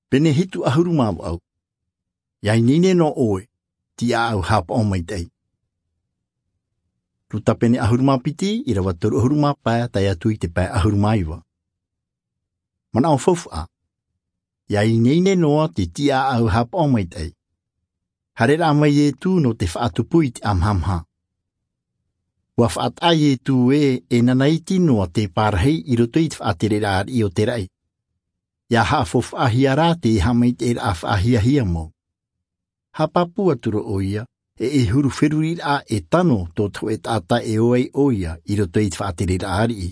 Pene hitu ahuru mau au. Yai nine no oe, ti au hap o mai tei. Ruta pene ahuru mau piti, ira watoru ahuru mau pae, tai atui te pae ahuru maiwa. Mana o fofu a. Yai nine noa te ti au hap o mai tei. Harera mai e tu no te whaatupui te amhamha. Wa whaat ai e tu e nanaiti noa te parahei i roto i te whaaterera ar i o te rai. Ia haafof ahiara te hamait e af ahiahia mo. Ha papua turo oia e huru wherurir a e tano tō tau e tata e oai oia i roto i te whaaterera ar i.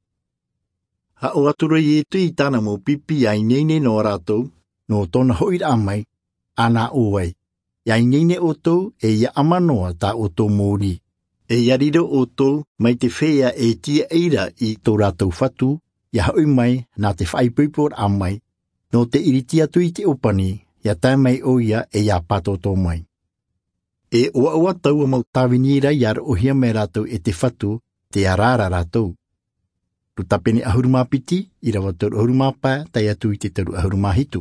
Ha o atura i e tui tana mo pipi ai neine no ratou no tona hoira amai ana oai. Iai neine o tau e ia amanoa ta o tō mōri. E iariro o tau mai te whea e tia eira i tō ratou whatu, ia haui mai nā te whaipupor amai, no te iritia tui te opani, ia tai mai o ia e ia pato tō mai. E oa tau a mau tāwinira iar ohia mai ratou e te whatu, te arara ratou. Rutapene ahuruma piti, ira watoru ahuruma pā, tai atu i te taru ahuruma hitu.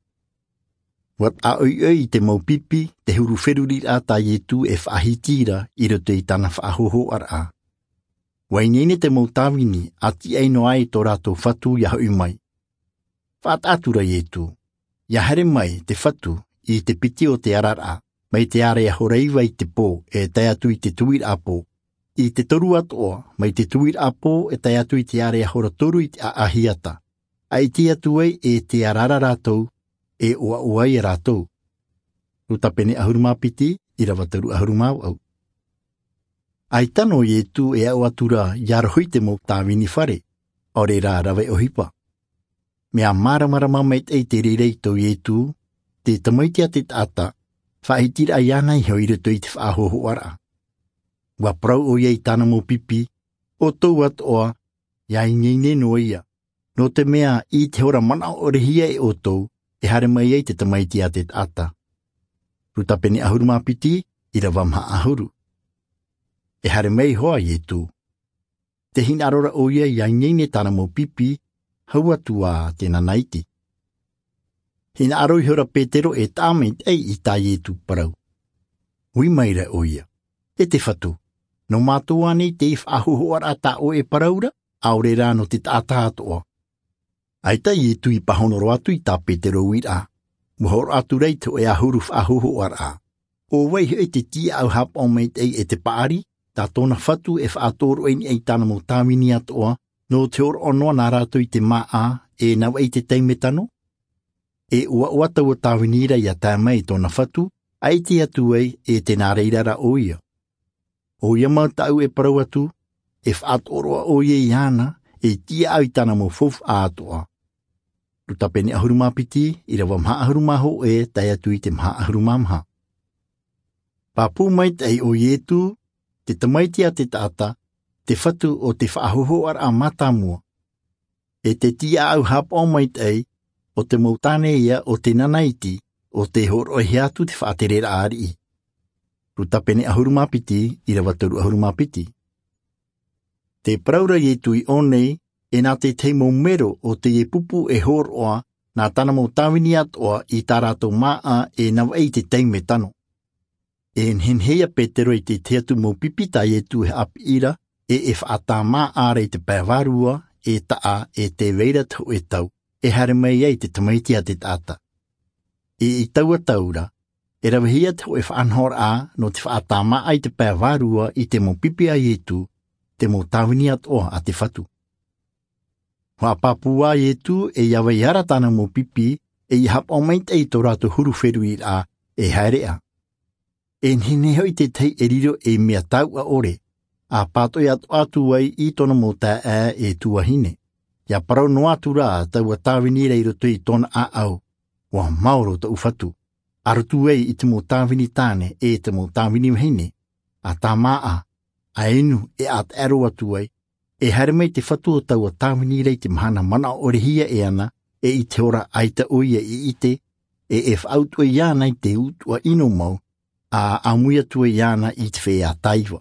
Wat a oi te mau pipi, te huru wheruri a ta yetu e whaahitira i roto i tana whaahoho ar a. Wainene te mau tāwini ati ei no ai tō rātou whatu ia hui mai. Whaat atura yetu, ia here mai te whatu i te piti o te arar a, mai te are a horeiwa i te pō e tai atu i te tuir a pō. I te toru atoa, mai te tuir a pō e tai atu i te are a horatoru i te ahiata. Ai te atu ei e te arara rātou, e oa oai e rātou. Ruta pene ahuruma piti, ira wataru ahuruma au. Ai tano e tu e au atura iarohui te mo tāwini whare, ore rā rawe o hipa. Mea maramarama meit ei te rirei tau e tu, te tamaitia te tata, whaitira ai anai heo i roto i te whaahoho ara. Wa prau o iei tana mo pipi, o tau at oa, iai ngeine no ia, no te mea i te hora mana orehia e o tau, e hare mai ei te tamaitia te tata. Ruta pene ahuruma piti, ira wamha ahuru. E hare mei hoa i tu. Te hina arora o ia iai ngeine tana mo pipi, haua tua te nanaiti. Hina aroi hora Petero e tāmeit ei i tā ietu parau. Hui maira o ia. E te whatu. No mātua nei te if ahuhoar a tā o e paraura, aore rā no te tāta atoa. Aita ietu i pahonoro atu i tā Petero wira. Muhoro atu reito e ahuruf ahuhoar a. O wei e te tia au hap o meit ei e te paari, tā tōna whatu e whaatoro ei ei tāna mo tāwini atoa, no te oro onoa nā rātou i te maa e nau ei te teimetano. E ua ua tau a tāwinira i a tā mai tōna whatu, ai te atu ei e te nā reirara o ia. O ia mau tau e parau atu, e whaatoroa o ia i ana, e tia au i tāna mo fofu a atoa. Ruta pene ahuruma piti, ira wa mha ahuruma ho e tai atu i te mha ahuruma mha. Papu mai tai o ietu, te tamaitia te tata, te whatu o te whaahoho ar a matamua. E te tia au hap o mai tai, o te mautane ia o te nanaiti, o te horohi atu te whaaterera ari. Ruta pene ahuruma piti, ira wataru ahuruma piti. Te praura ietu i onei, e nā te teimo mero o te e pupu e horoa, nā tana mo tāwini atoa i tā rātou maa e nau ei te teime tano. E nhenhea Petero i te teatu mo pipita e tu he apira, e whaata maa are te pēwarua, e taa e te veira tau e tau, e hare mai ei te tamaitia te tata. E i taua taura, e rawahia tau e whaanhor a no te whaata maa i te pēwarua i te mo pipia e tu, te mo tāwini atoa a te whatu. Hoa papua e tu e iawa i hara tana mo pipi e i hap o meit ei tō rātou huru wheru i a e haerea. E nhenehoi te tei e riro e mea tau a ore, a pātoi atu ai i tona mo tā e tuahine. Ia parau no atu rā tau a tāwini rei roto i tona a au, wa mauro ta ufatu. Arutu ei i te mo tāwini tāne e te mo tāwini mhine, a tā maa, a enu e at ero atu ai, e hare mai te whatu o tau a tāwini rei te mahana mana orehia e ana, e i te ora aita oia i ite, e whautua i ana i te utua ino mau, a amuia tua i ana i te whea taiwa.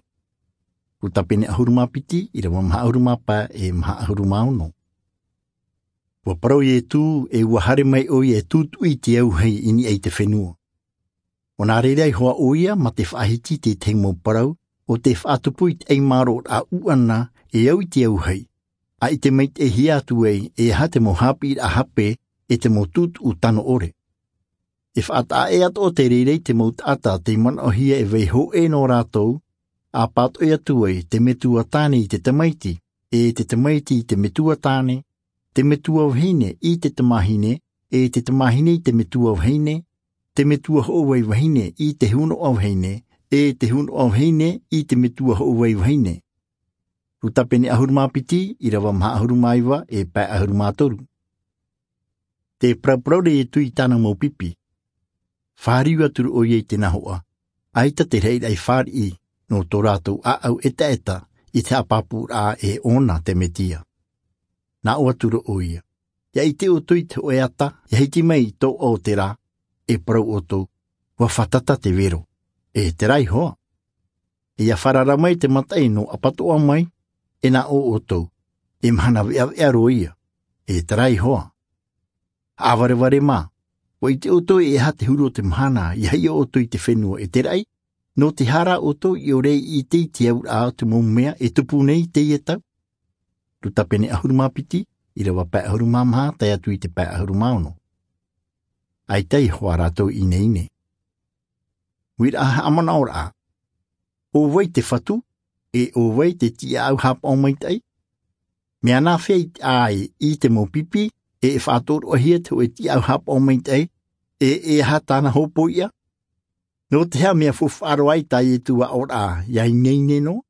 Ruta pene ahuruma piti, ira wa maha ahuruma pa e maha ahuruma ono. Wa parau ye tu e wahare mai o ye tutu I te au hei ini ei te whenua. O nā reirei hoa oia ma te whaahiti te tengmo parau o te whaatupu I te ei maro a uana e au I te au hei. A I te meit e hiatu ei e ha te mo hapi a hape e te mo tutu u tano ore. E whaata e ato o te reirei te mo tata te mana o hia e vei ho e no rātou, a pato e atu ei te metua tāne I te tamaiti, e te tamaiti I te metua tāne, te metua wahine I te tamahine, e te tamahine I te metua wahine, te metua hoawai wahine I te huno o wahine, e te huno o wahine I te metua hoawai wahine. Rutapene ahurumapiti I rawa maha ahurumaiwa e pai ahurumatoru. Te prapraude e tui tāna mau pipi. Whāriwa turu o iei te nahoa, aita te rei ai whāri no tō rātou a au eta I te apapu a e ona te metia. Nā ua turu o ia. Ia I te o tui te oeata, ia hiti mai tō o te rā, e parau o tō, wa whatata te vero, e te rai hoa. Ia wharara mai te matai no apatoa mai, e nā o tō, e mahana vea roia, e te rai hoa. Awareware mā, wa I te o tō e ha te huru o te mahana, ia hi o tō I te whenua e te rai, no te hara o tō I o rei I te au a te mōmea e tupu nei te ia tau. Rutapene ahurumapiti, I rawa pai ahurumamaha, tai atu I te pai ahurumaono. Ai tei hoa rātou ine. Wira aha amana ora a. O wai te whatu, e o wai te tia au hap o mai tai. Mea nā whei ai I te mō pipi, e whātoro o hia te o e tia au hap o mai tai, e ha tāna hopo ia. No te hea mea fuwharo ai tai e tua ora a, iai nei no.